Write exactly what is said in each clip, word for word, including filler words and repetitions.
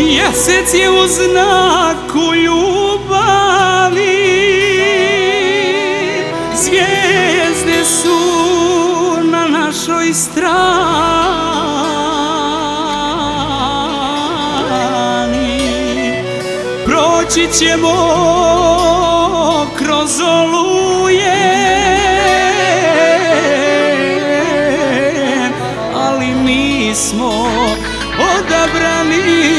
Mjesec je u znaku ljubavi, zvijezde su na našoj strani. Proći ćemo kroz oluje, ali mi smo odabrani.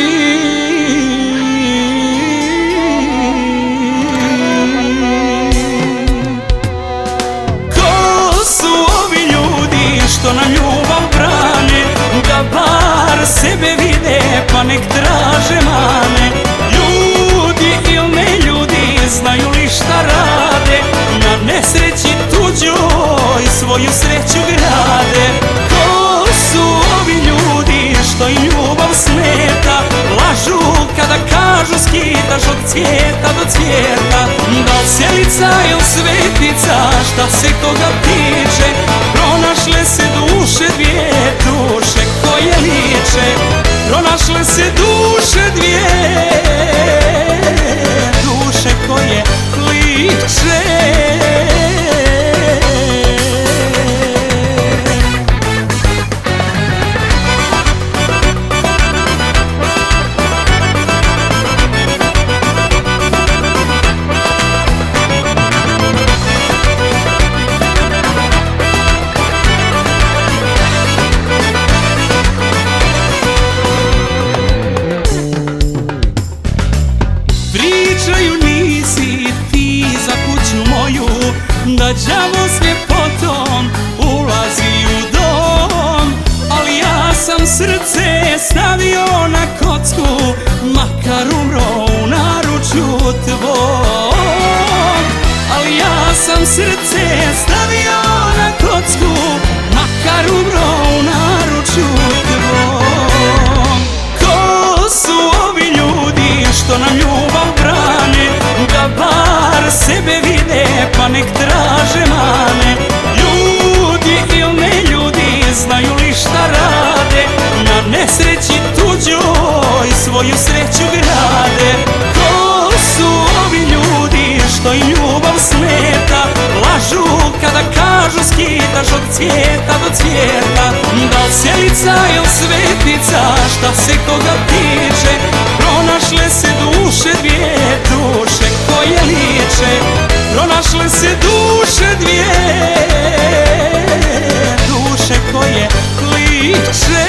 Ko su ovi ljudi što nam ljubav brane, da bar sebe vide pa nek traže mane? Ljudi ili ne ljudi, znaju li šta rade, na nesreći tuđoj svoju sreću grade. Ko su ovi ljudi što im ljubav smeta, lažu kada kažu skitaš od cvijeta do cvijeta? Da li selica ili svetica, šta se koga tiče, pronašle se duše dvije, duše koje liče. Pronašle se duše dvije, duše koje liče. Pričaju nisi ti za kuću moju, da đavo s ljepotom ulazi u dom. Ali ja sam srce stavio na kocku, makar umro u naručju tvom. Ali ja sam srce stavio na kocku, makar umro u naručju tvom. Ko su ovi ljudi što nam ljubav brane, da bar sebe vide pa nek traže mane? Ljudi ili ne ljudi, znaju li šta rade, na nesreći tuđoj svoju sreću grade. Ko su ovi ljudi što im ljubav smeta, lažu kada kažu skitaš od cvijeta do cvijeta? Da li selica ili svetica, šta se koga tiče, pronašle se duše dvije, duše koje liče. Pronašle se duše dvije, duše koje liče.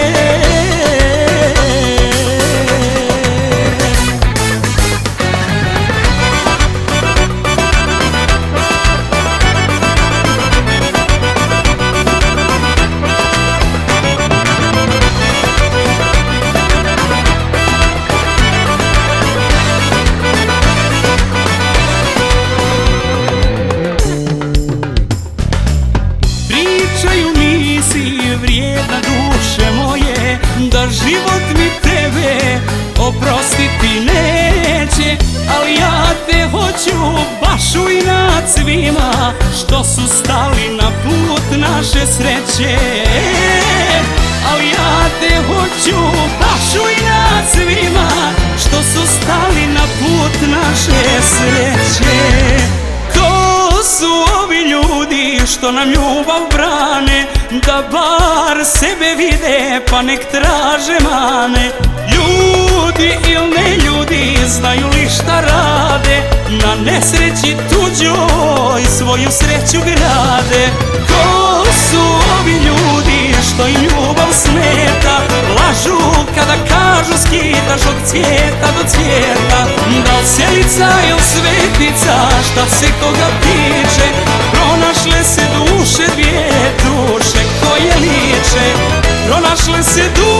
Pričaju nisi vrijedna duše moje, da život mi tebe oprostiti neće. Ali ja te hoću baš u inat svima što su stali na put naše sreće. Ali ja te hoću baš u inat svima što su stali na put naše sreće. Ko su ovi ljudi što nam ljubav brane, da bar sebe vide pa nek traže mane? Ljudi ili ne ljudi, znaju li šta rade, na nesreći tuđoj svoju sreću grade. Ko su ovi ljudi što im ljubav smeta, lažu kada kažu skitaš od cvijeta do cvijeta? Da li selica ili svetica, šta se koga tiče, pronašle se duše dvije, duše koje liče. Pronašle se duše